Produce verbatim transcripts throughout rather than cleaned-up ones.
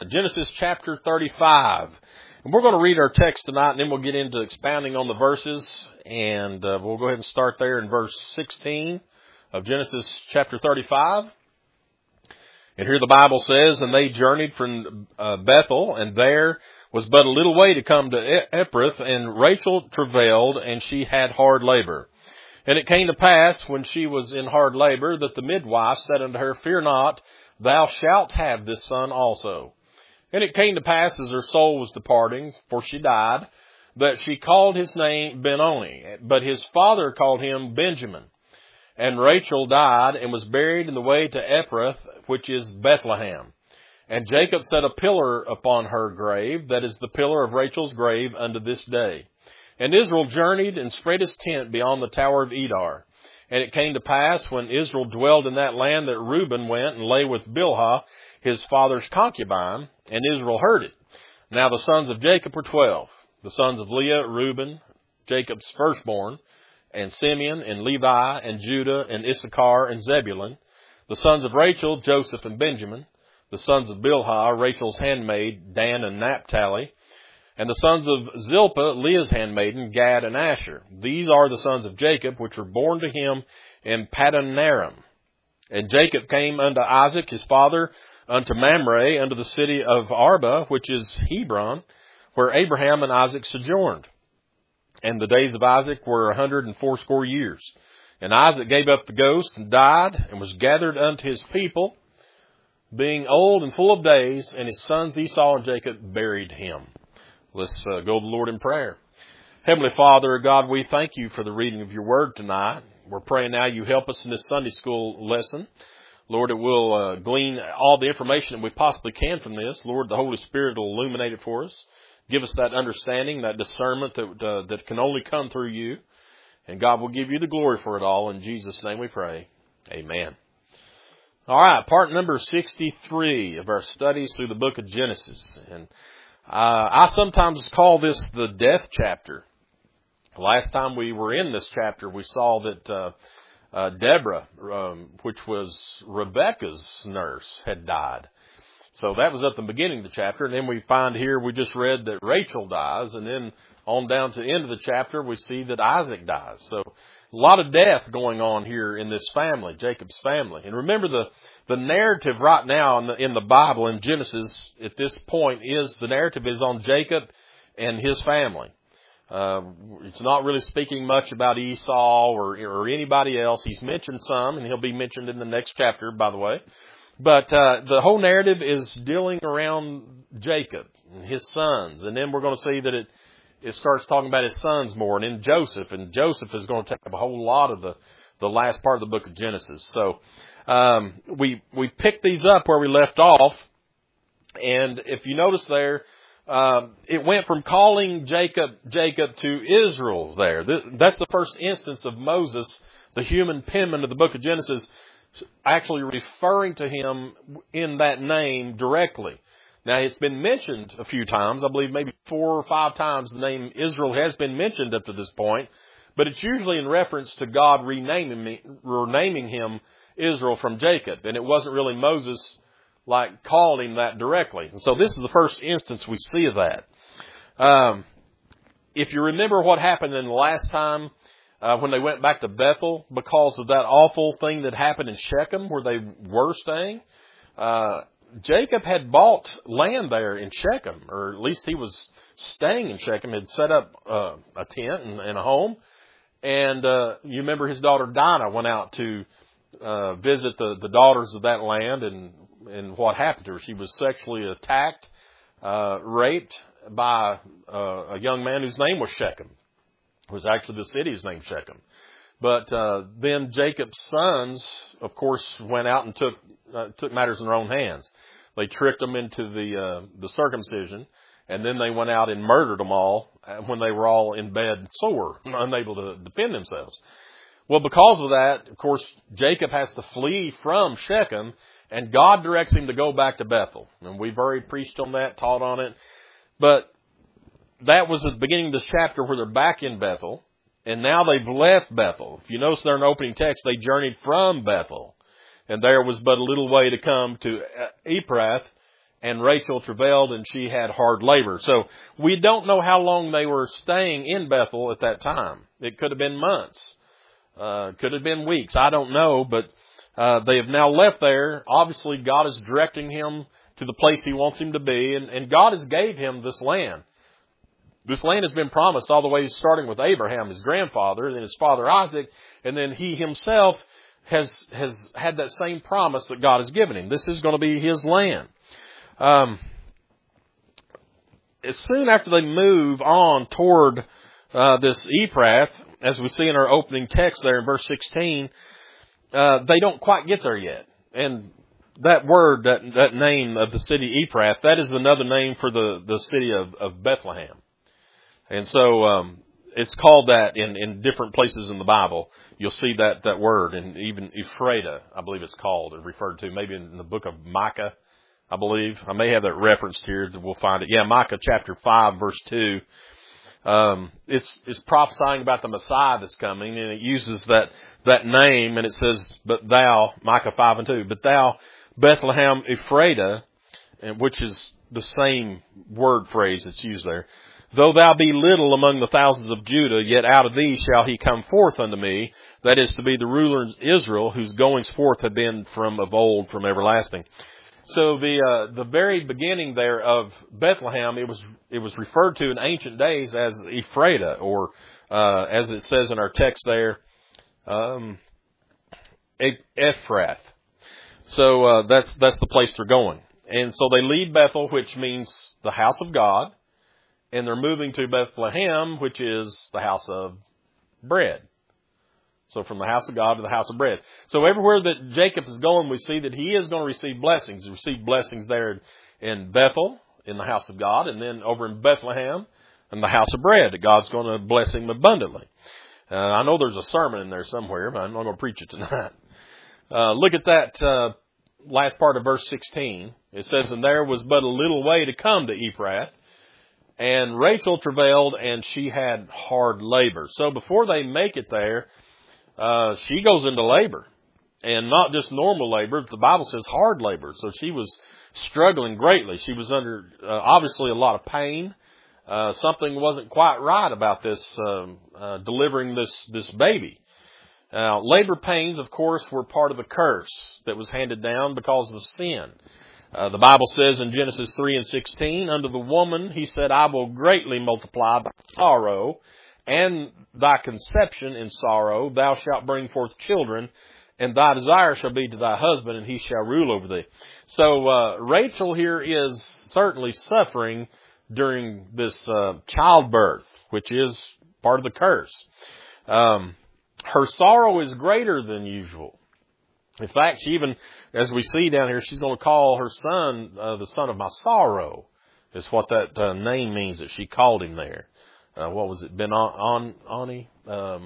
Genesis chapter thirty-five. And we're going to read our text tonight, and then we'll get into expounding on the verses. And uh, we'll go ahead and start there in verse sixteen of Genesis chapter thirty-five. And here the Bible says, "And they journeyed from uh, Bethel, and there was but a little way to come to Ephrath, and Rachel travailed, and she had hard labor. And it came to pass, when she was in hard labor, that the midwife said unto her, Fear not, thou shalt have this son also. And it came to pass, as her soul was departing, for she died, that she called his name Benoni, but his father called him Benjamin. And Rachel died, and was buried in the way to Ephrath, which is Bethlehem. And Jacob set a pillar upon her grave, that is the pillar of Rachel's grave unto this day. And Israel journeyed and spread his tent beyond the tower of Edar. And it came to pass, when Israel dwelled in that land, that Reuben went and lay with Bilhah, his father's concubine, and Israel heard it. Now the sons of Jacob were twelve. The sons of Leah, Reuben, Jacob's firstborn, and Simeon, and Levi, and Judah, and Issachar, and Zebulun. The sons of Rachel, Joseph and Benjamin. The sons of Bilhah, Rachel's handmaid, Dan and Naphtali. And the sons of Zilpah, Leah's handmaiden, Gad and Asher. These are the sons of Jacob, which were born to him in Padanaram. And Jacob came unto Isaac his father, unto Mamre, unto the city of Arba, which is Hebron, where Abraham and Isaac sojourned. And the days of Isaac were a hundred and fourscore years. And Isaac gave up the ghost and died, and was gathered unto his people, being old and full of days, and his sons Esau and Jacob buried him." Let's uh, go to the Lord in prayer. Heavenly Father, God, we thank you for the reading of your word tonight. We're praying now you help us in this Sunday school lesson. Lord, it will uh, glean all the information that we possibly can from this. Lord, the Holy Spirit will illuminate it for us. Give us that understanding, that discernment that uh, that can only come through you. And God will give you the glory for it all. In Jesus' name we pray. Amen. All right, part number sixty-three of our studies through the book of Genesis. And Uh, I sometimes call this the death chapter. Last time we were in this chapter, we saw that uh, uh, Deborah, um, which was Rebekah's nurse, had died. So that was at the beginning of the chapter. And then we find here, we just read that Rachel dies. And then on down to the end of the chapter, we see that Isaac dies. So a lot of death going on here in this family, Jacob's family. And remember, the the narrative right now in the, in the Bible, in Genesis, at this point, is the narrative is on Jacob and his family. Uh, it's not really speaking much about Esau or, or anybody else. He's mentioned some, and he'll be mentioned in the next chapter, by the way. But uh, the whole narrative is dealing around Jacob and his sons. And then we're going to see that it It starts talking about his sons more, and then Joseph. And Joseph is going to take up a whole lot of the, the last part of the book of Genesis. So um, we we picked these up where we left off. And if you notice there, uh, it went from calling Jacob Jacob to Israel there. That's the first instance of Moses, the human penman of the book of Genesis, actually referring to him in that name directly. Now, it's been mentioned a few times. I believe maybe four or five times the name Israel has been mentioned up to this point. But it's usually in reference to God renaming, me, renaming him Israel from Jacob. And it wasn't really Moses, like, calling him that directly. And so this is the first instance we see of that. Um, if you remember what happened in the last time uh, when they went back to Bethel because of that awful thing that happened in Shechem where they were staying, uh Jacob had bought land there in Shechem, or at least he was staying in Shechem, had set up uh, a tent and, and a home. And uh, you remember his daughter Dinah went out to uh, visit the, the daughters of that land, and, and what happened to her. She was sexually attacked, uh, raped by uh, a young man whose name was Shechem. It was actually the city's name, Shechem. But uh, then Jacob's sons, of course, went out and took uh, took matters in their own hands. They tricked them into the uh, the circumcision, and then they went out and murdered them all when they were all in bed, sore, unable to defend themselves. Well, because of that, of course, Jacob has to flee from Shechem, and God directs him to go back to Bethel. And we've already preached on that, taught on it. But that was at the beginning of this chapter where they're back in Bethel. And now they've left Bethel. If you notice there in the opening text, they journeyed from Bethel. And there was but a little way to come to Ephrath, and Rachel travailed, and she had hard labor. So we don't know how long they were staying in Bethel at that time. It could have been months. Uh, could have been weeks. I don't know, but uh, they have now left there. Obviously, God is directing him to the place he wants him to be, and, and God has gave him this land. This land has been promised all the way starting with Abraham, his grandfather, and then his father Isaac, and then he himself has has had that same promise that God has given him. This is going to be his land. Um, as soon after they move on toward uh, this Ephrath, as we see in our opening text there in verse sixteen, uh, they don't quite get there yet. And that word, that that name of the city Ephrath, that is another name for the, the city of, of Bethlehem. And so um, it's called that in, in different places in the Bible. You'll see that, that word, and even Ephrata, I believe it's called and referred to, maybe in the book of Micah, I believe. I may have that referenced here. We'll find it. Yeah, Micah chapter five, verse two. Um, it's, it's prophesying about the Messiah that's coming, and it uses that, that name, and it says, but thou, Micah five and two, but thou, Bethlehem Ephrata, which is the same word phrase that's used there. Though thou be little among the thousands of Judah, yet out of thee shall he come forth unto me, that is to be the ruler of Israel, whose goings forth have been from of old, from everlasting. So the uh, the very beginning there of Bethlehem, it was it was referred to in ancient days as Ephrata, or uh, as it says in our text there, um, Ephrath. So uh, that's that's the place they're going, and so they leave Bethel, which means the house of God, and they're moving to Bethlehem, which is the house of bread. So from the house of God to the house of bread. So everywhere that Jacob is going, we see that he is going to receive blessings. He received blessings there in Bethel, in the house of God, and then over in Bethlehem, in the house of bread, that God's going to bless him abundantly. Uh, I know there's a sermon in there somewhere, but I'm not going to preach it tonight. Uh, look at that uh, last part of verse sixteen. It says, and there was but a little way to come to Ephrath, and Rachel travailed, and she had hard labor. So before they make it there, Uh, she goes into labor, and not just normal labor. The Bible says hard labor. So she was struggling greatly. She was under, uh, obviously a lot of pain. Uh, something wasn't quite right about this, um, uh, delivering this, this baby. Now, labor pains, of course, were part of the curse that was handed down because of sin. Uh, the Bible says in Genesis three and sixteen, unto the woman, he said, I will greatly multiply thy sorrow and thy conception in sorrow. Thou shalt bring forth children, and thy desire shall be to thy husband, and he shall rule over thee. So uh, Rachel here is certainly suffering during this uh, childbirth, which is part of the curse. Um, her sorrow is greater than usual. In fact, she even, as we see down here, she's going to call her son uh, the son of my sorrow, is what that uh, name means that she called him there. Uh, what was it? Ben on Ani? Um,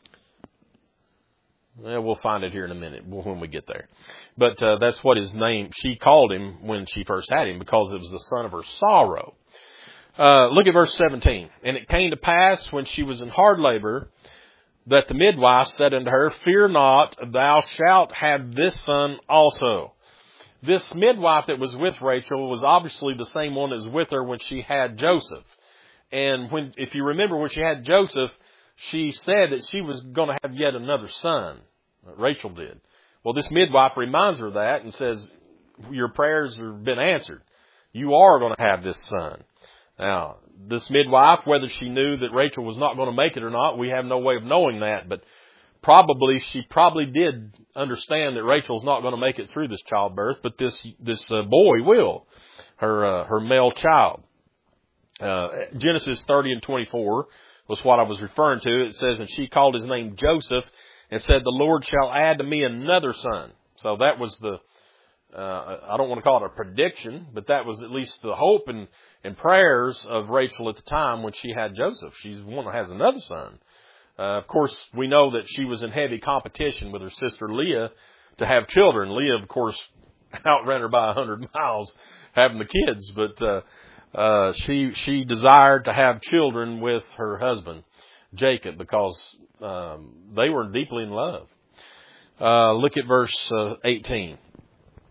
yeah, we'll find it here in a minute when we get there. But uh, that's what his name, she called him when she first had him, because it was the son of her sorrow. Uh, look at verse seventeen. And it came to pass when she was in hard labor, that the midwife said unto her, fear not, thou shalt have this son also. This midwife that was with Rachel was obviously the same one that was with her when she had Joseph. And when, if you remember, when she had Joseph, she said that she was going to have yet another son. Rachel did. Well, this midwife reminds her of that and says, your prayers have been answered. You are going to have this son. Now, this midwife, whether she knew that Rachel was not going to make it or not, we have no way of knowing that. But probably, she probably did understand that Rachel's not going to make it through this childbirth, but this this uh, boy will, her uh, her male child. Uh, Genesis thirty and twenty-four was what I was referring to. It says, and she called his name Joseph, and said, the Lord shall add to me another son. So that was the, uh, I don't want to call it a prediction, but that was at least the hope and, and prayers of Rachel at the time when she had Joseph. She's the one that has another son. Uh, of course, we know that she was in heavy competition with her sister Leah to have children. Leah, of course, outran her by a hundred miles having the kids, but, uh, Uh, she, she desired to have children with her husband, Jacob, because, um, they were deeply in love. Uh, look at verse uh, eighteen.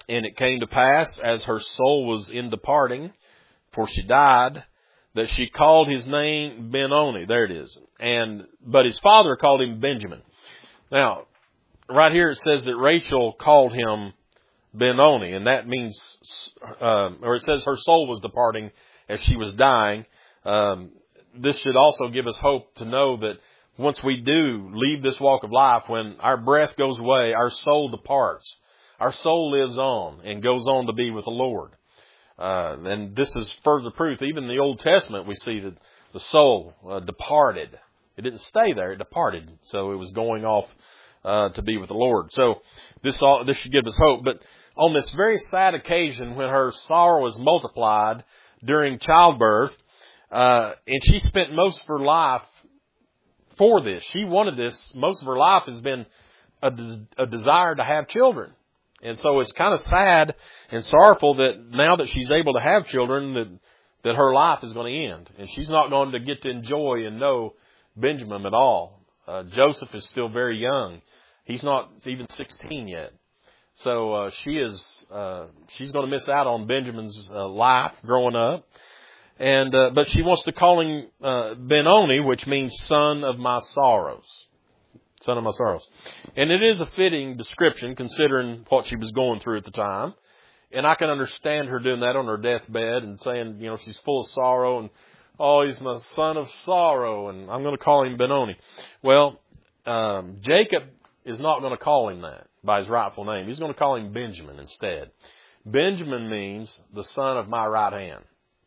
And it came to pass, as her soul was in departing, for she died, that she called his name Benoni. There it is. And, but his father called him Benjamin. Now, right here it says that Rachel called him Benoni, and that means, um, or it says her soul was departing as she was dying. Um, this should also give us hope to know that once we do leave this walk of life, when our breath goes away, our soul departs. Our soul lives on and goes on to be with the Lord. Uh, and this is further proof. Even in the Old Testament, we see that the soul uh, departed. It didn't stay there; it departed. So it was going off uh, to be with the Lord. So this all this should give us hope. But on this very sad occasion, when her sorrow was multiplied during childbirth, uh, and she spent most of her life for this. She wanted this. Most of her life has been a, des- a desire to have children. And so it's kind of sad and sorrowful that now that she's able to have children, that, that her life is going to end. And she's not going to get to enjoy and know Benjamin at all. Uh, Joseph is still very young. He's not even sixteen yet. So uh, she is, uh, she's going to miss out on Benjamin's uh, life growing up. And uh, but she wants to call him uh, Benoni, which means son of my sorrows. Son of my sorrows. And it is a fitting description considering what she was going through at the time. And I can understand her doing that on her deathbed and saying, you know, she's full of sorrow and, oh, he's my son of sorrow and I'm going to call him Benoni. Well, um, Jacob is not going to call him that by his rightful name. He's going to call him Benjamin instead. Benjamin means the son of my right hand.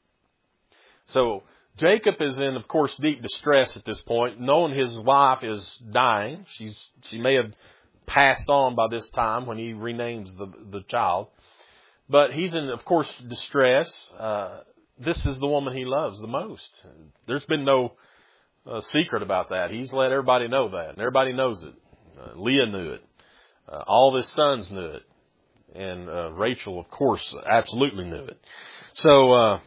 So Jacob is in, of course, deep distress at this point, knowing his wife is dying. She's she may have passed on by this time when he renames the the child, but he's in, of course, distress. Uh, this is the woman he loves the most. There's been no uh, secret about that. He's let everybody know that, and everybody knows it. Uh, Leah knew it. Uh, all of his sons knew it, and uh, Rachel, of course, absolutely knew it. So. Uh,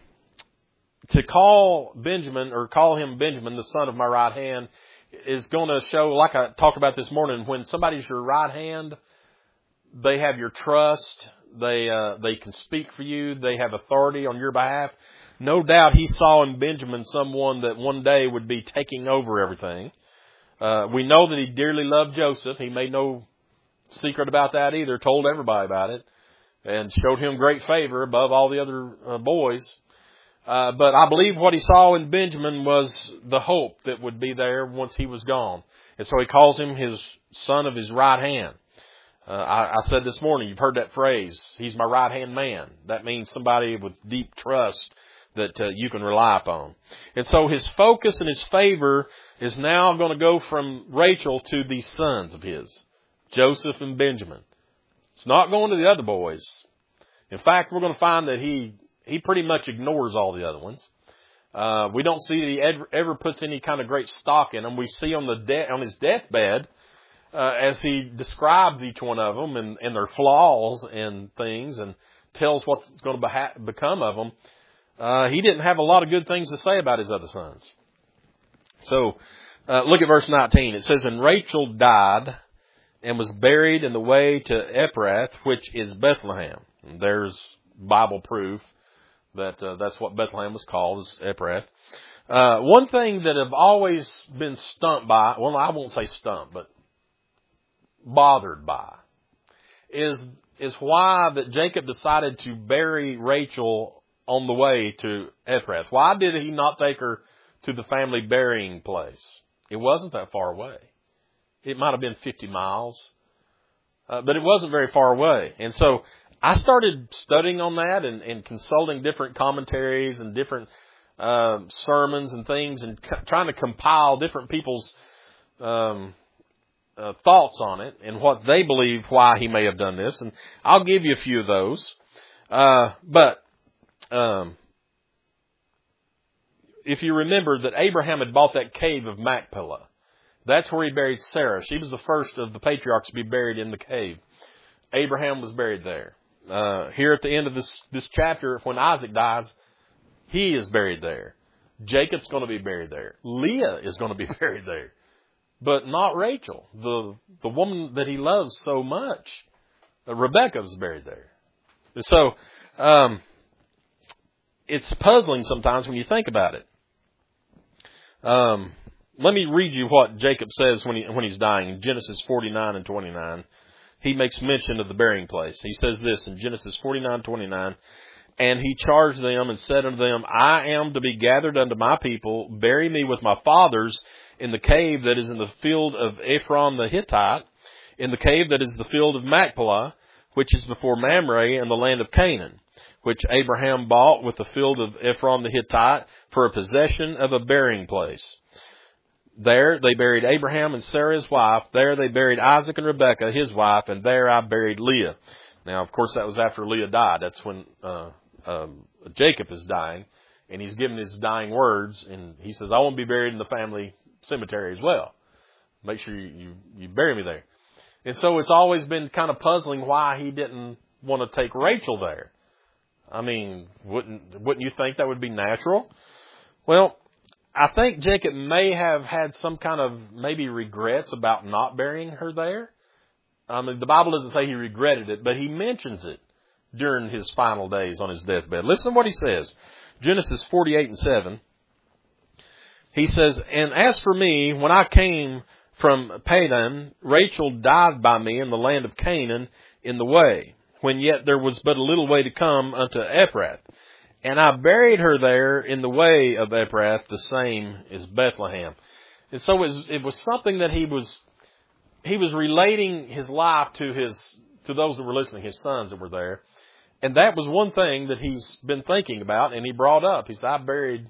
To call Benjamin, or call him Benjamin, the son of my right hand, is going to show, like I talked about this morning, when somebody's your right hand, they have your trust, they uh, they can speak for you, they have authority on your behalf. No doubt he saw in Benjamin someone that one day would be taking over everything. Uh, we know that he dearly loved Joseph. He made no secret about that either, told everybody about it, and showed him great favor above all the other uh, boys. Uh, but I believe what he saw in Benjamin was the hope that would be there once he was gone. And so he calls him his son of his right hand. Uh, I, I said this morning, you've heard that phrase, he's my right hand man. That means somebody with deep trust that uh, you can rely upon. And so his focus and his favor is now going to go from Rachel to these sons of his, Joseph and Benjamin. It's not going to the other boys. In fact, we're going to find that he He pretty much ignores all the other ones. Uh, we don't see that he ever, ever puts any kind of great stock in them. We see on the de- on his deathbed, uh, as he describes each one of them and, and their flaws and things and tells what's going to beha- become of them, uh, he didn't have a lot of good things to say about his other sons. So, uh, look at verse nineteen. It says, "And Rachel died and was buried in the way to Ephrath, which is Bethlehem." And there's Bible proof that uh, that's what Bethlehem was called, is Ephrath. Uh, one thing that I've always been stumped by, well, I won't say stumped, but bothered by, is is why that Jacob decided to bury Rachel on the way to Ephrath. Why did he not take her to the family burying place? It wasn't that far away. It might have been fifty miles, uh, but it wasn't very far away. And so I started studying on that and, and consulting different commentaries and different uh, sermons and things and co- trying to compile different people's um, uh, thoughts on it and what they believe why he may have done this. And I'll give you a few of those. Uh, but um, if you remember that Abraham had bought that cave of Machpelah, that's where he buried Sarah. She was the first of the patriarchs to be buried in the cave. Abraham was buried there. Uh, here at the end of this, this chapter, when Isaac dies, he is buried there. Jacob's going to be buried there. Leah is going to be buried there. But not Rachel, the, the woman that he loves so much. Uh, Rebecca was buried there. And so, um, it's puzzling sometimes when you think about it. Um, let me read you what Jacob says when he, when he's dying in Genesis forty-nine and twenty-nine. He makes mention of the burying place. He says this in Genesis forty-nine twenty-nine. And he charged them and said unto them, I am to be gathered unto my people. Bury me with my fathers in the cave that is in the field of Ephron the Hittite, in the cave that is the field of Machpelah, which is before Mamre in the land of Canaan, which Abraham bought with the field of Ephron the Hittite for a possession of a burying place. There they buried Abraham and Sarah his wife. There they buried Isaac and Rebekah his wife, and there I buried Leah. Now, of course, that was after Leah died. That's when uh, um, Jacob is dying, and he's giving his dying words, and he says, I want to be buried in the family cemetery as well. Make sure you, you, you bury me there. And so it's always been kind of puzzling why he didn't want to take Rachel there. I mean, wouldn't wouldn't you think that would be natural? Well, I think Jacob may have had some kind of maybe regrets about not burying her there. I mean, the Bible doesn't say he regretted it, but he mentions it during his final days on his deathbed. Listen to what he says. Genesis forty-eight and seven. He says, And as for me, when I came from Padan, Rachel died by me in the land of Canaan in the way, when yet there was but a little way to come unto Ephrath. And I buried her there in the way of Ephrath, the same as Bethlehem. And so it was, it was something that he was, he was relating his life to his, to those that were listening, his sons that were there. And that was one thing that he's been thinking about, and he brought up. He said, I buried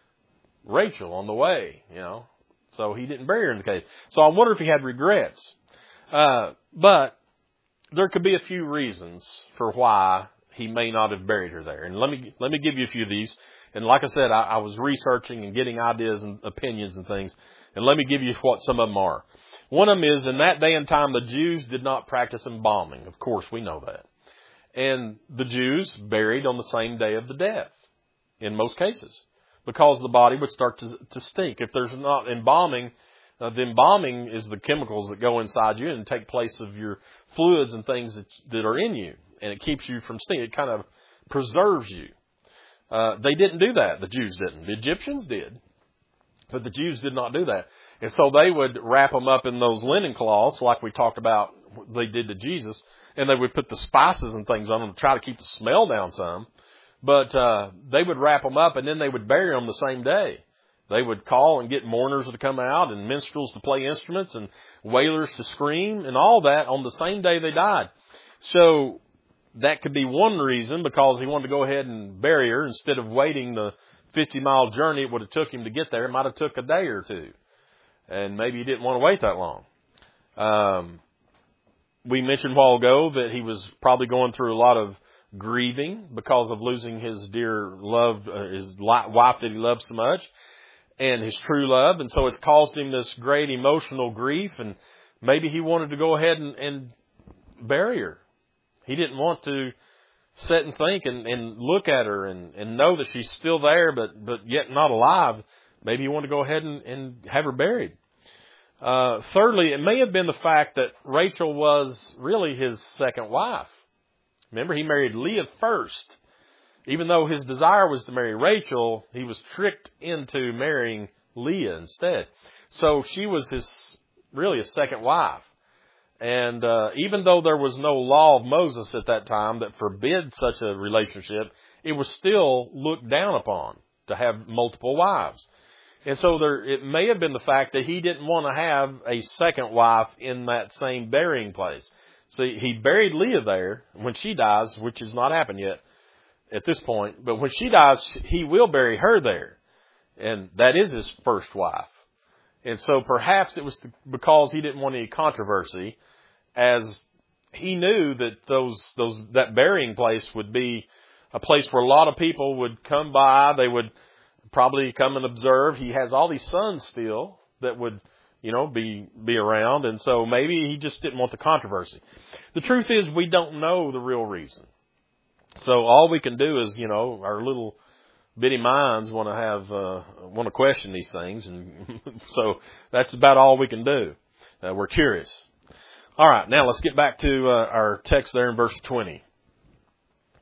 Rachel on the way, you know. So he didn't bury her in the cave. So I wonder if he had regrets. Uh, but there could be a few reasons for why he may not have buried her there. And let me, let me give you a few of these. And like I said, I, I was researching and getting ideas and opinions and things. And let me give you what some of them are. One of them is, in that day and time, the Jews did not practice embalming. Of course, we know that. And the Jews buried on the same day of the death, in most cases, because the body would start to, to stink. If there's not embalming, uh, the embalming is the chemicals that go inside you and take place of your fluids and things that, that are in you. And it keeps you from stinking. It kind of preserves you. Uh, they didn't do that. The Jews didn't. The Egyptians did. But the Jews did not do that. And so they would wrap them up in those linen cloths, like we talked about they did to Jesus. And they would put the spices and things on them to try to keep the smell down some. But uh, they would wrap them up, and then they would bury them the same day. They would call and get mourners to come out and minstrels to play instruments and wailers to scream and all that on the same day they died. So that could be one reason, because he wanted to go ahead and bury her instead of waiting the fifty-mile journey it would have took him to get there. It might have took a day or two. And maybe he didn't want to wait that long. Um, we mentioned a while ago that he was probably going through a lot of grieving because of losing his dear love, uh, his wife that he loved so much, and his true love. And so it's caused him this great emotional grief. And maybe he wanted to go ahead and, and bury her. He didn't want to sit and think and, and look at her and, and know that she's still there, but, but yet not alive. Maybe he wanted to go ahead and, and have her buried. Uh, thirdly, it may have been the fact that Rachel was really his second wife. Remember, he married Leah first. Even though his desire was to marry Rachel, he was tricked into marrying Leah instead. So she was his, really his second wife. And uh, even though there was no law of Moses at that time that forbid such a relationship, it was still looked down upon to have multiple wives. And so there, it may have been the fact that he didn't want to have a second wife in that same burying place. See, he buried Leah there. When she dies, which has not happened yet at this point, but when she dies, he will bury her there. And that is his first wife. And so perhaps it was because he didn't want any controversy, as he knew that those, those, that burying place would be a place where a lot of people would come by. They would probably come and observe. He has all these sons still that would, you know, be, be around. And so maybe he just didn't want the controversy. The truth is, we don't know the real reason. So all we can do is, you know, our little bitty minds want to have, uh, want to question these things. And so that's about all we can do. Uh, we're curious. All right. Now let's get back to uh, our text there in verse twenty.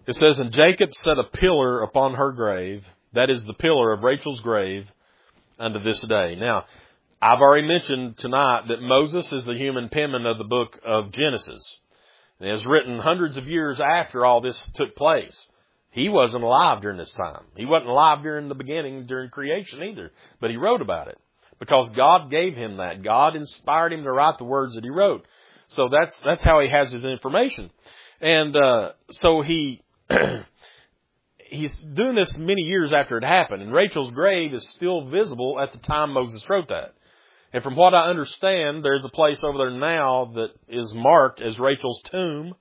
It says, and Jacob set a pillar upon her grave, that is the pillar of Rachel's grave, unto this day. Now, I've already mentioned tonight that Moses is the human penman of the book of Genesis. And it was written hundreds of years after all this took place. He wasn't alive during this time. He wasn't alive during the beginning, during creation either. But he wrote about it because God gave him that. God inspired him to write the words that he wrote. So that's that's how he has his information. And uh, so he he's doing this many years after it happened. And Rachel's grave is still visible at the time Moses wrote that. And from what I understand, there's a place over there now that is marked as Rachel's tomb.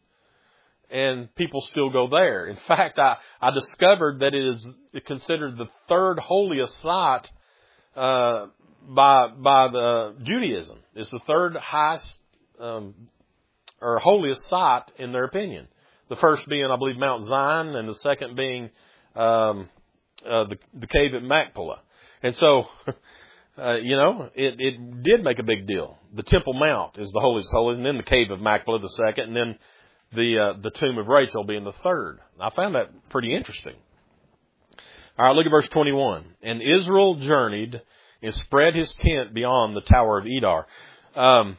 And people still go there. In fact, I, I discovered that it is considered the third holiest site uh, by by the Judaism. It's the third highest um, or holiest site in their opinion. The first being, I believe, Mount Zion, and the second being um, uh, the, the cave at Machpelah. And so, uh, you know, it, it did make a big deal. The Temple Mount is the holiest holiest, and then the cave of Machpelah, the second, and then the uh, the tomb of Rachel being the third. I found that pretty interesting. All right, look at verse twenty-one. And Israel journeyed and spread his tent beyond the tower of Edar. Um,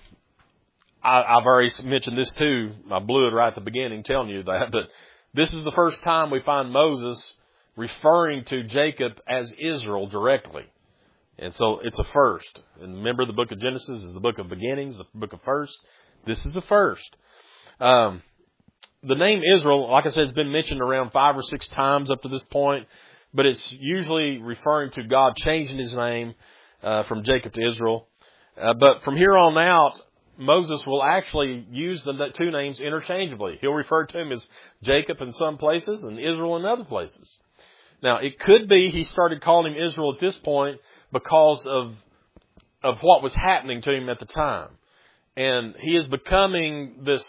I, I've already mentioned this too. I blew it right at the beginning telling you that. But this is the first time we find Moses referring to Jacob as Israel directly. And so it's a first. And remember, the book of Genesis is the book of beginnings, the book of first. This is the first. Um, The name Israel, like I said, has been mentioned around five or six times up to this point, but it's usually referring to God changing his name uh, from Jacob to Israel. Uh, but from here on out, Moses will actually use the two names interchangeably. He'll refer to him as Jacob in some places and Israel in other places. Now, it could be he started calling him Israel at this point because of of what was happening to him at the time. And he is becoming this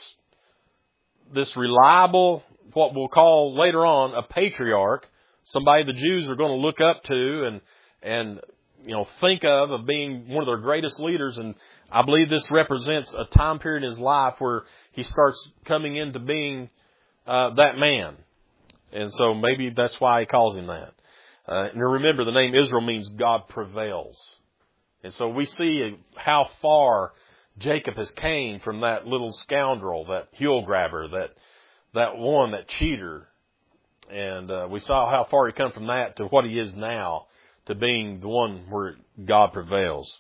this reliable, what we'll call later on a patriarch, somebody the Jews are going to look up to and, and, you know, think of, of being one of their greatest leaders. And I believe this represents a time period in his life where he starts coming into being, uh, that man. And so maybe that's why he calls him that. Uh, and remember, the name Israel means God prevails. And so we see how far Jacob has came from that little scoundrel, that heel grabber, that that one, that cheater. And uh, we saw how far he come from that to what he is now, to being the one where God prevails.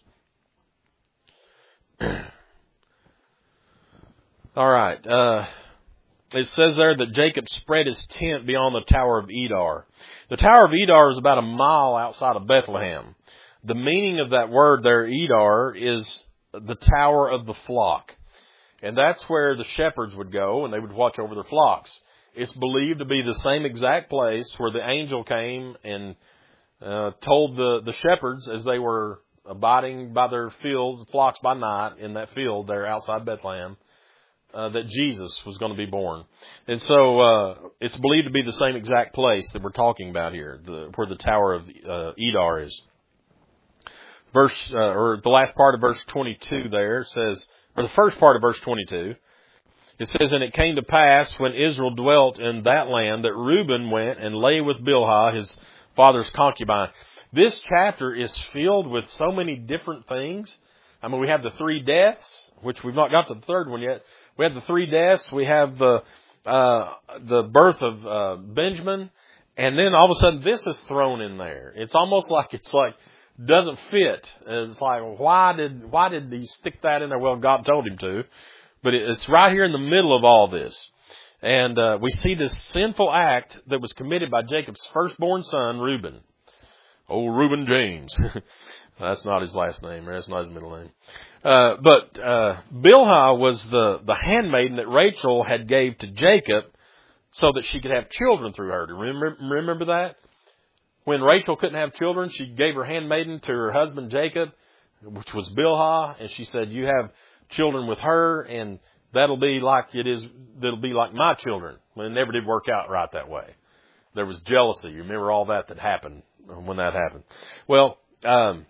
All right. Uh, it says there that Jacob spread his tent beyond the Tower of Edar. The Tower of Edar is about a mile outside of Bethlehem. The meaning of that word there, Edar, is the tower of the flock. And that's where the shepherds would go and they would watch over their flocks. It's believed to be the same exact place where the angel came and uh, told the, the shepherds as they were abiding by their fields, flocks by night in that field there outside Bethlehem, uh, that Jesus was going to be born. And so uh, it's believed to be the same exact place that we're talking about here, the, where the Tower of uh, Edar is. Verse, uh, or the last part of verse twenty-two there says, or the first part of verse twenty-two, it says, and it came to pass when Israel dwelt in that land that Reuben went and lay with Bilhah, his father's concubine. This chapter is filled with so many different things. I mean, we have the three deaths, which we've not got to the third one yet. We have the three deaths. We have the, uh, the birth of, uh, Benjamin. And then all of a sudden this is thrown in there. It's almost like, it's like, doesn't fit. It's like, why did, why did he stick that in there? Well, God told him to, but it's right here in the middle of all this. And, uh, we see this sinful act that was committed by Jacob's firstborn son, Reuben. Oh, Reuben James. That's not his last name. That's not his middle name. Uh, but, uh, Bilhah was the, the handmaiden that Rachel had gave to Jacob so that she could have children through her. Do you remember, remember that? When Rachel couldn't have children, she gave her handmaiden to her husband Jacob, which was Bilhah, and she said, you have children with her, and that'll be like it is, that'll be like my children. Well, it never did work out right that way. There was jealousy. You remember all that that happened when that happened. Well, um,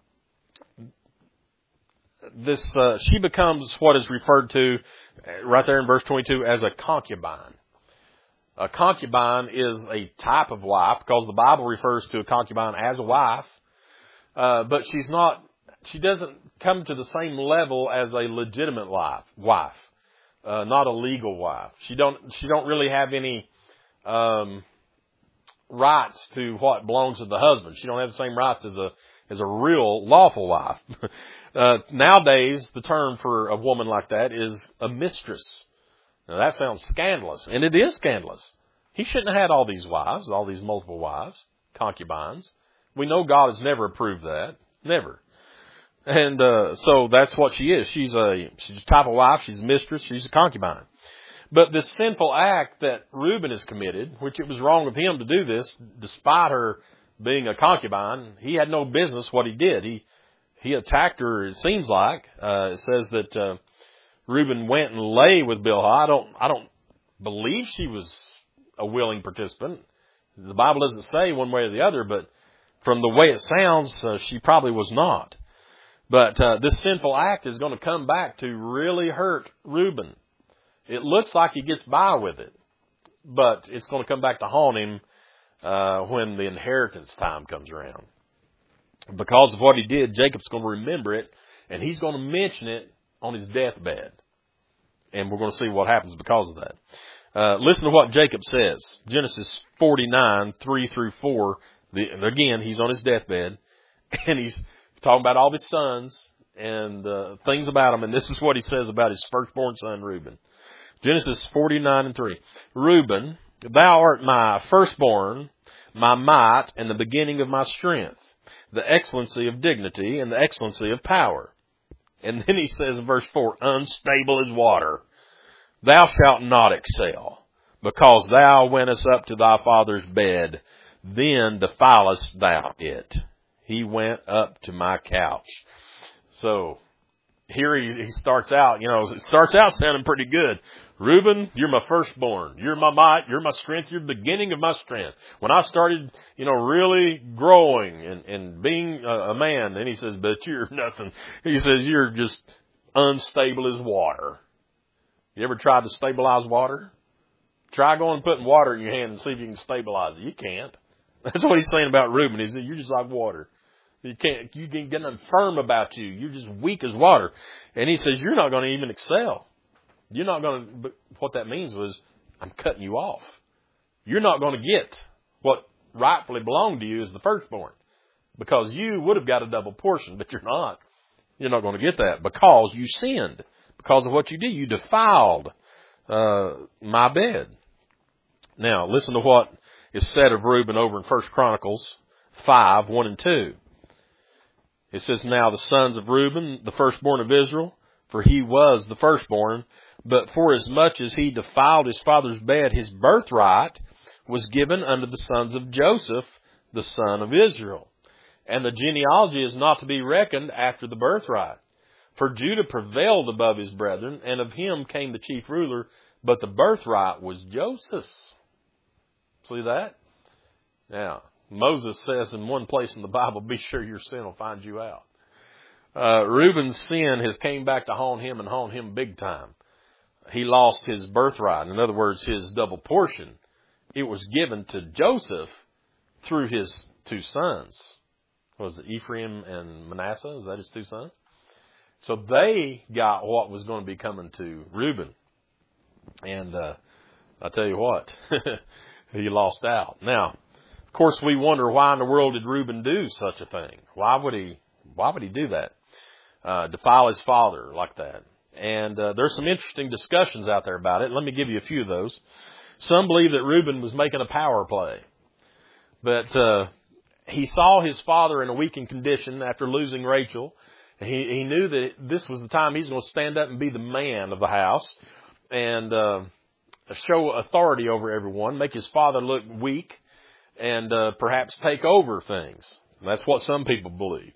this, uh, she becomes what is referred to right there in verse twenty-two as a concubine. A concubine is a type of wife because the Bible refers to a concubine as a wife, uh, but she's not, she doesn't come to the same level as a legitimate wife, wife, uh, not a legal wife. She don't, she don't really have any, um, rights to what belongs to the husband. She don't have the same rights as a, as a real lawful wife. uh, nowadays, the term for a woman like that is a mistress. Now that sounds scandalous, and it is scandalous. He shouldn't have had all these wives, all these multiple wives, concubines. We know God has never approved that. Never. And, uh, so that's what she is. She's a, she's a type of wife. She's a mistress. She's a concubine. But this sinful act that Reuben has committed, which it was wrong of him to do this, despite her being a concubine, he had no business what he did. He, he attacked her, it seems like. Uh, it says that, uh, Reuben went and lay with Bilhah. I don't, I don't believe she was a willing participant. The Bible doesn't say one way or the other, but from the way it sounds, uh, she probably was not. But, uh, this sinful act is going to come back to really hurt Reuben. It looks like he gets by with it, but it's going to come back to haunt him, uh, when the inheritance time comes around. Because of what he did, Jacob's going to remember it, and he's going to mention it on his deathbed. And we're going to see what happens because of that. Uh, listen to what Jacob says. Genesis forty-nine, three through four. The, again, he's on his deathbed. And he's talking about all of his sons and uh, things about them. And this is what he says about his firstborn son, Reuben. Genesis forty-nine and three. Reuben, thou art my firstborn, my might, and the beginning of my strength, the excellency of dignity, and the excellency of power. And then he says in verse four, unstable as water. Thou shalt not excel, because thou wentest up to thy father's bed, then defilest thou it. He went up to my couch. So, here he, he starts out, you know, it starts out sounding pretty good. Reuben, you're my firstborn. You're my might. You're my strength. You're the beginning of my strength. When I started, you know, really growing and, and being a, a man, then he says, but you're nothing. He says, you're just unstable as water. You ever tried to stabilize water? Try going and putting water in your hand and see if you can stabilize it. You can't. That's what he's saying about Reuben. He said, you're just like water. You can't, you can't get nothing firm about you. You're just weak as water. And he says, you're not going to even excel. You're not going to, but what that means was, I'm cutting you off. You're not going to get what rightfully belonged to you as the firstborn. Because you would have got a double portion, but you're not. You're not going to get that because you sinned. Because of what you did. You defiled uh, my bed. Now, listen to what is said of Reuben over in First Chronicles five, one and two. It says, now the sons of Reuben, the firstborn of Israel, for he was the firstborn, but for as much as he defiled his father's bed, his birthright was given unto the sons of Joseph, the son of Israel. And the genealogy is not to be reckoned after the birthright. For Judah prevailed above his brethren, and of him came the chief ruler, but the birthright was Joseph's. See that? Now, Moses says in one place in the Bible, be sure your sin will find you out. Uh, Reuben's sin has came back to haunt him and haunt him big time. He lost his birthright. In other words, his double portion. It was given to Joseph through his two sons. Was it Ephraim and Manasseh? Is that his two sons? So they got what was going to be coming to Reuben. And uh, I tell you what, he lost out. Now, of course, we wonder why in the world did Reuben do such a thing? Why would he? Why would he do that? Uh, defile his father like that? And uh, there's some interesting discussions out there about it. Let me give you a few of those. Some believe that Reuben was making a power play, but uh, he saw his father in a weakened condition after losing Rachel. He, he knew that this was the time he's going to stand up and be the man of the house and uh, show authority over everyone, make his father look weak, and uh, perhaps take over things. And that's what some people believe.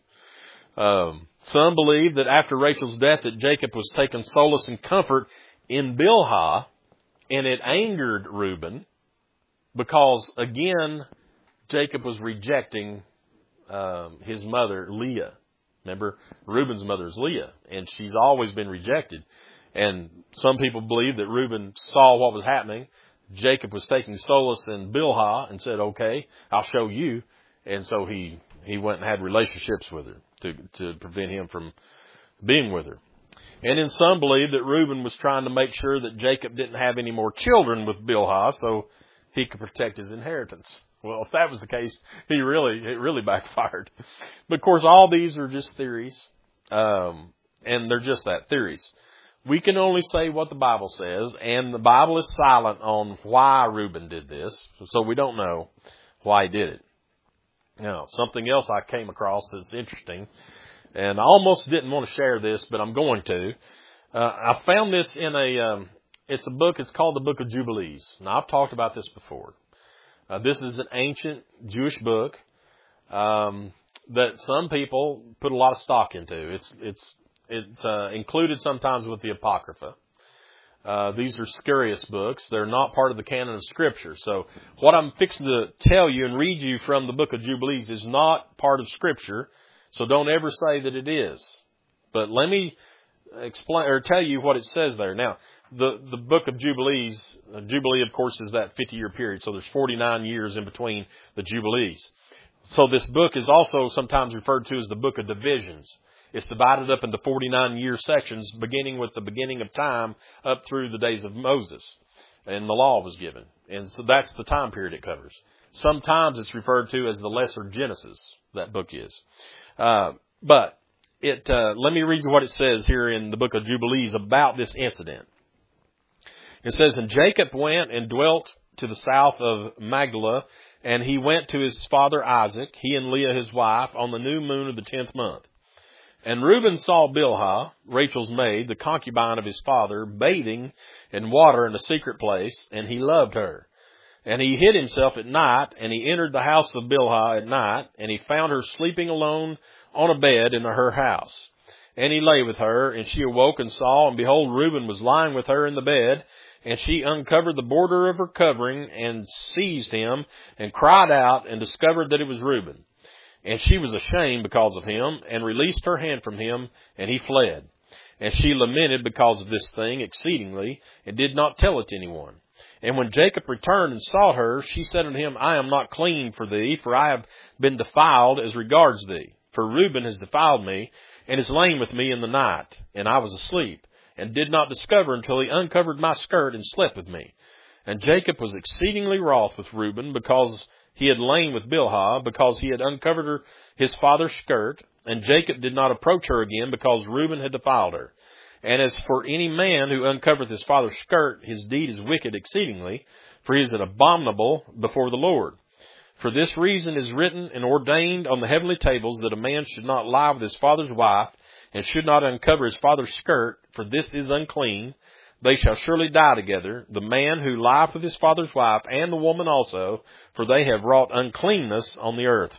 Um, some believe that after Rachel's death that Jacob was taking solace and comfort in Bilhah, and it angered Reuben because, again, Jacob was rejecting um, his mother, Leah. Remember, Reuben's mother is Leah, and she's always been rejected. And some people believe that Reuben saw what was happening, Jacob was taking solace in Bilhah and said, okay, I'll show you. And so he, he went and had relationships with her to, to prevent him from being with her. And then some believe that Reuben was trying to make sure that Jacob didn't have any more children with Bilhah so he could protect his inheritance. Well, if that was the case, he really, it really backfired. But of course, all these are just theories. Um, and they're just that, theories. We can only say what the Bible says, and the Bible is silent on why Reuben did this, so we don't know why he did it. Now, something else I came across that's interesting, and I almost didn't want to share this, but I'm going to. Uh, I found this in a, um, it's a book, it's called the Book of Jubilees. Now, I've talked about this before. Uh, this is an ancient Jewish book um, that some people put a lot of stock into. It's it's it's uh, included sometimes with the Apocrypha. Uh, these are spurious books. They're not part of the canon of Scripture. So what I'm fixing to tell you and read you from the Book of Jubilees is not part of Scripture. So don't ever say that it is. But let me explain or tell you what it says there. Now, the, the Book of Jubilees, uh, Jubilee, of course, is that fifty-year period. So there's forty-nine years in between the Jubilees. So this book is also sometimes referred to as the Book of Divisions. It's divided up into forty-nine year sections, beginning with the beginning of time up through the days of Moses. And the law was given. And so that's the time period it covers. Sometimes it's referred to as the Lesser Genesis, that book is. Uh, but it, uh, let me read you what it says here in the Book of Jubilees about this incident. It says, and Jacob went and dwelt to the south of Magdala, and he went to his father Isaac, he and Leah his wife, on the new moon of the tenth month. And Reuben saw Bilhah, Rachel's maid, the concubine of his father, bathing in water in a secret place, and he loved her. And he hid himself at night, and he entered the house of Bilhah at night, and he found her sleeping alone on a bed in her house. And he lay with her, and she awoke and saw, and behold, Reuben was lying with her in the bed. And she uncovered the border of her covering, and seized him, and cried out, and discovered that it was Reuben. And she was ashamed because of him, and released her hand from him, and he fled. And she lamented because of this thing exceedingly, and did not tell it to anyone. And when Jacob returned and saw her, she said unto him, I am not clean for thee, for I have been defiled as regards thee. For Reuben has defiled me, and has lain with me in the night, and I was asleep, and did not discover until he uncovered my skirt and slept with me. And Jacob was exceedingly wroth with Reuben, because he had lain with Bilhah, because he had uncovered her, his father's skirt. And Jacob did not approach her again, because Reuben had defiled her. And as for any man who uncovereth his father's skirt, his deed is wicked exceedingly, for he is an abominable before the Lord. For this reason is written and ordained on the heavenly tables, that a man should not lie with his father's wife, and should not uncover his father's skirt, for this is unclean. They shall surely die together, the man who lieth with his father's wife, and the woman also, for they have wrought uncleanness on the earth.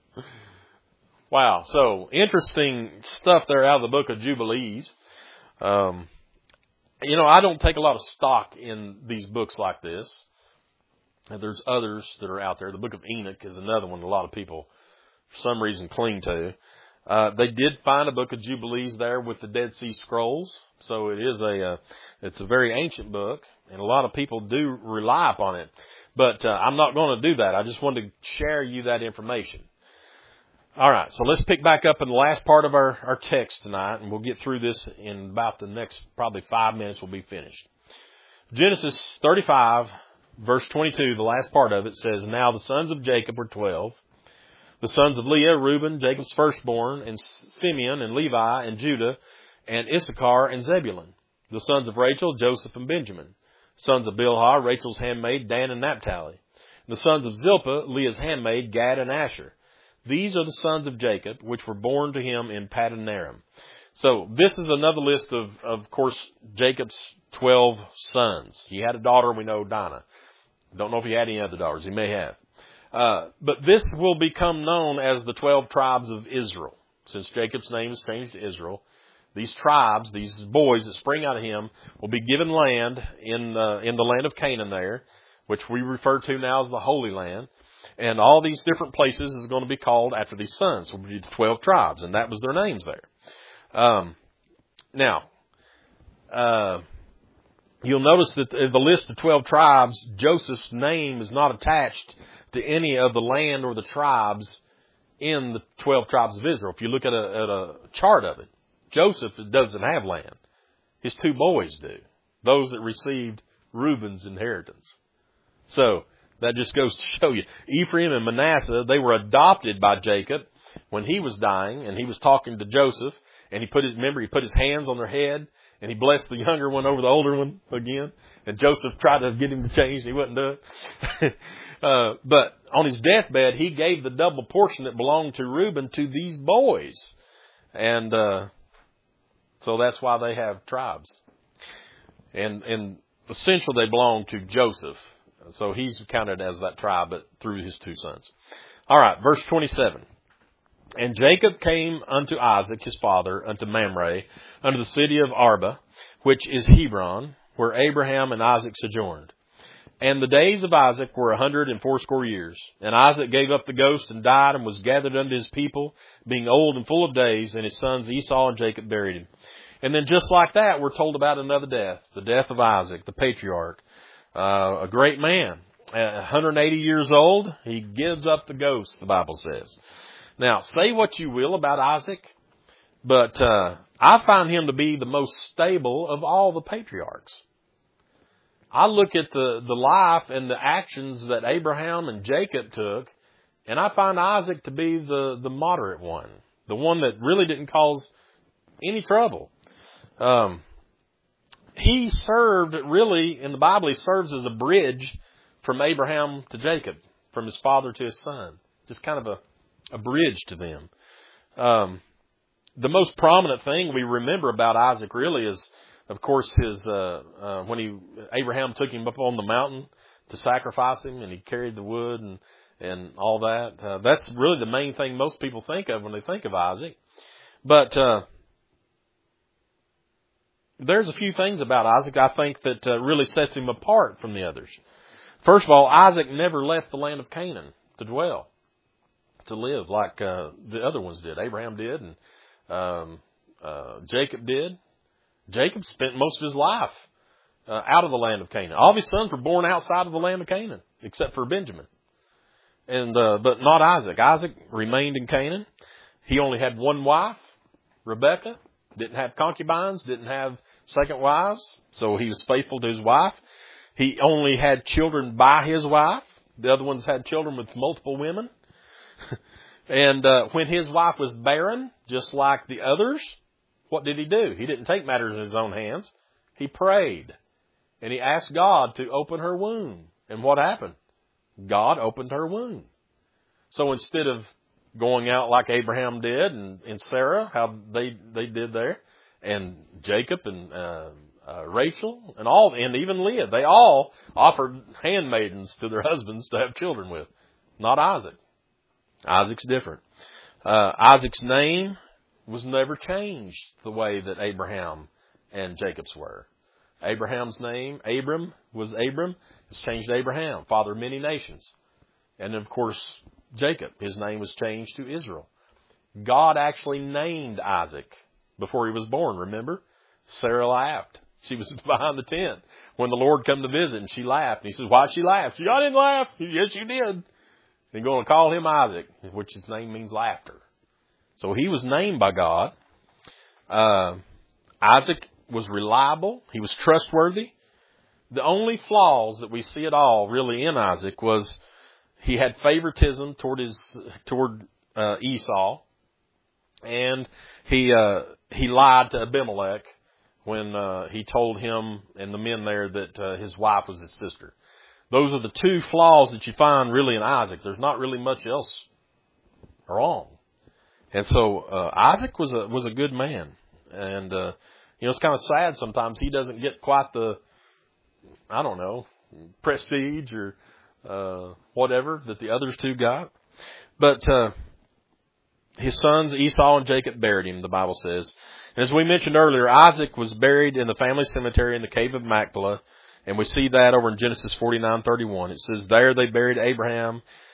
Wow, so interesting stuff there out of the Book of Jubilees. Um, you know, I don't take a lot of stock in these books like this. And there's others that are out there. The Book of Enoch is another one a lot of people, for some reason, cling to. Uh, they did find a Book of Jubilees there with the Dead Sea Scrolls. So it is a, uh, it's a very ancient book, and a lot of people do rely upon it. But uh, I'm not going to do that. I just wanted to share you that information. All right, so let's pick back up in the last part of our, our text tonight, and we'll get through this in about the next probably five minutes. We'll be finished. Genesis thirty-five, verse twenty-two, the last part of it says, Now the sons of Jacob were twelve. The sons of Leah, Reuben, Jacob's firstborn, and Simeon, and Levi, and Judah, and Issachar, and Zebulun. The sons of Rachel, Joseph, and Benjamin. Sons of Bilhah, Rachel's handmaid, Dan and Naphtali. The sons of Zilpah, Leah's handmaid, Gad and Asher. These are the sons of Jacob, which were born to him in Paddan Aram. So this is another list of, of course, Jacob's twelve sons. He had a daughter, we know, Dinah. Don't know if he had any other daughters. He may have. Uh, but this will become known as the twelve tribes of Israel. Since Jacob's name is changed to Israel, these tribes, these boys that spring out of him, will be given land in, uh, in the land of Canaan there, which we refer to now as the Holy Land. And all these different places is going to be called after these sons. So will be the twelve tribes, and that was their names there. Um, now, uh, you'll notice that in the list of twelve tribes, Joseph's name is not attached to any of the land or the tribes in the twelve tribes of Israel. If you look at a, at a chart of it, Joseph doesn't have land. His two boys do. Those that received Reuben's inheritance. So, that just goes to show you. Ephraim and Manasseh, they were adopted by Jacob when he was dying, and he was talking to Joseph, and he put his, remember, he put his hands on their head, and he blessed the younger one over the older one again. And Joseph tried to get him to change, and he wouldn't do it. uh, but on his deathbed, he gave the double portion that belonged to Reuben to these boys. And uh, so that's why they have tribes. And, and essentially they belong to Joseph. So he's counted as that tribe, but through his two sons. All right, verse twenty-seven. And Jacob came unto Isaac his father, unto Mamre, unto the city of Arba, which is Hebron, where Abraham and Isaac sojourned. And the days of Isaac were a hundred and fourscore years. And Isaac gave up the ghost and died, and was gathered unto his people, being old and full of days, and his sons Esau and Jacob buried him. And then just like that, we're told about another death, the death of Isaac, the patriarch, uh, a great man, one hundred eighty years old. He gives up the ghost, the Bible says. Now, say what you will about Isaac, but uh, I find him to be the most stable of all the patriarchs. I look at the, the life and the actions that Abraham and Jacob took, and I find Isaac to be the, the moderate one, the one that really didn't cause any trouble. Um, he served, really, in the Bible, he serves as a bridge from Abraham to Jacob, from his father to his son. Just kind of a a bridge to them. Um, the most prominent thing we remember about Isaac really is, of course, his uh, uh, when he Abraham took him up on the mountain to sacrifice him, and he carried the wood and and all that. Uh, that's really the main thing most people think of when they think of Isaac. But uh, there's a few things about Isaac I think that uh, really sets him apart from the others. First of all, Isaac never left the land of Canaan to dwell, to live like uh, the other ones did. Abraham did, and um, uh, Jacob did. Jacob spent most of his life uh, out of the land of Canaan. All of his sons were born outside of the land of Canaan, except for Benjamin. And uh, but not Isaac. Isaac remained in Canaan. He only had one wife, Rebekah. Didn't have concubines, didn't have second wives, so he was faithful to his wife. He only had children by his wife. The other ones had children with multiple women. And uh, when his wife was barren, just like the others, what did he do? He didn't take matters in his own hands. He prayed. And he asked God to open her womb. And what happened? God opened her womb. So instead of going out like Abraham did and, and Sarah, how they, they did there, and Jacob and uh, uh, Rachel and all, and even Leah, they all offered handmaidens to their husbands to have children with. Not Isaac. Isaac's different. Uh, Isaac's name was never changed the way that Abraham and Jacob's were. Abraham's name, Abram, was Abram. It's changed to Abraham, father of many nations. And of course, Jacob, his name was changed to Israel. God actually named Isaac before he was born, remember? Sarah laughed. She was behind the tent when the Lord came to visit, and she laughed. And he says, why'd she laugh? She, I didn't laugh. Yes, you did. They're going to call him Isaac, which his name means laughter. So he was named by God. Uh, Isaac was reliable. He was trustworthy. The only flaws that we see at all really in Isaac was he had favoritism toward his toward uh, Esau, and he uh, he lied to Abimelech when uh, he told him and the men there that uh, his wife was his sister. Those are the two flaws that you find really in Isaac. There's not really much else wrong. And so uh, Isaac was a was a good man. And, uh, you know, it's kind of sad sometimes he doesn't get quite the, I don't know, prestige or uh, whatever that the others two got. But uh, his sons Esau and Jacob buried him, the Bible says. And as we mentioned earlier, Isaac was buried in the family cemetery in the cave of Machpelah. And we see that over in Genesis forty-nine thirty-one. It says, there they buried Abraham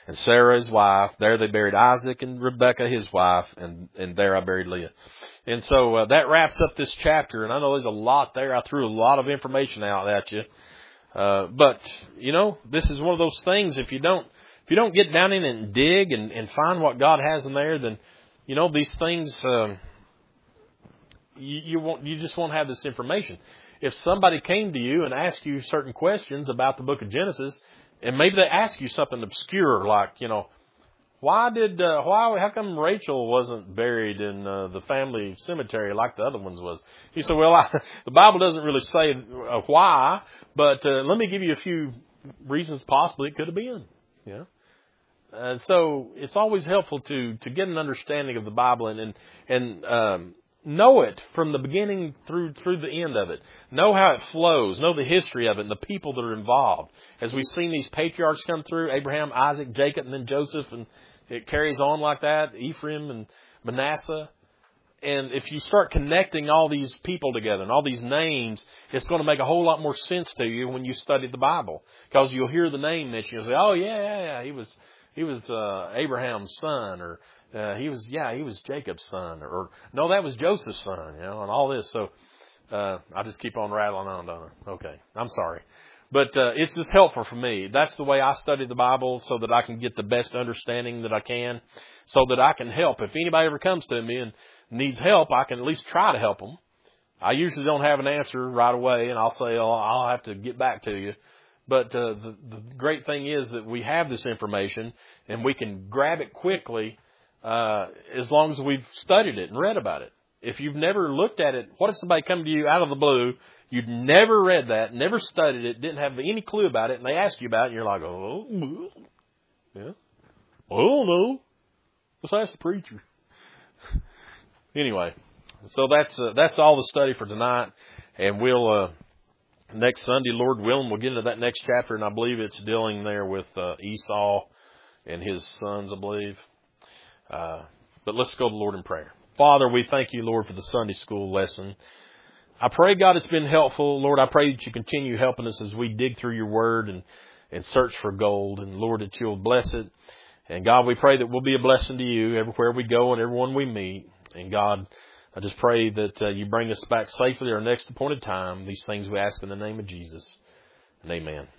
and Sarah his wife. There they buried Isaac and Rebekah his wife, and, and there I buried Leah. And so uh, that wraps up this chapter, and I know there's a lot there. I threw a lot of information out at you. Uh, but, you know, this is one of those things, if you don't, if you don't get down in it and dig and, and find what God has in there, then, you know, these things, um, you, you won't, you just won't have this information. If somebody came to you and asked you certain questions about the book of Genesis, and maybe they ask you something obscure, like, you know, why did, uh, why, how come Rachel wasn't buried in uh, the family cemetery like the other ones was? He said, well, I, the Bible doesn't really say uh, why, but uh, let me give you a few reasons possibly it could have been. You know? And so it's always helpful to, to get an understanding of the Bible and, and, and um, know it from the beginning through through the end of it. Know how it flows. Know the history of it and the people that are involved. As we've seen these patriarchs come through, Abraham, Isaac, Jacob, and then Joseph, and it carries on like that, Ephraim and Manasseh. And if you start connecting all these people together and all these names, it's going to make a whole lot more sense to you when you study the Bible. Because you'll hear the name mentioned. You'll say, oh, yeah, yeah, yeah, he was he was uh, Abraham's son, or uh, he was, yeah, he was Jacob's son, or, or no, that was Joseph's son, you know, and all this. So uh, I just keep on rattling on, don't I? Okay, I'm sorry. But uh, it's just helpful for me. That's the way I study the Bible, so that I can get the best understanding that I can, so that I can help. If anybody ever comes to me and needs help, I can at least try to help them. I usually don't have an answer right away, and I'll say, oh, I'll have to get back to you. But uh, the, the great thing is that we have this information, and we can grab it quickly uh, as long as we've studied it and read about it. If you've never looked at it, what if somebody come to you out of the blue, you'd never read that, never studied it, didn't have any clue about it, and they ask you about it, and you're like, oh, yeah, oh, no. Let's ask the preacher. Anyway, so that's uh, that's all the study for tonight, and we'll uh, next Sunday, Lord willing, we'll get into that next chapter, and I believe it's dealing there with uh, Esau and his sons, I believe. Uh, but let's go to the Lord in prayer. Father, we thank you, Lord, for the Sunday school lesson. I pray, God, it's been helpful. Lord, I pray that you continue helping us as we dig through your word and, and search for gold, and Lord, that you'll bless it. And God, we pray that we'll be a blessing to you everywhere we go and everyone we meet. And God, I just pray that uh, you bring us back safely at our next appointed time. These things we ask in the name of Jesus. And amen.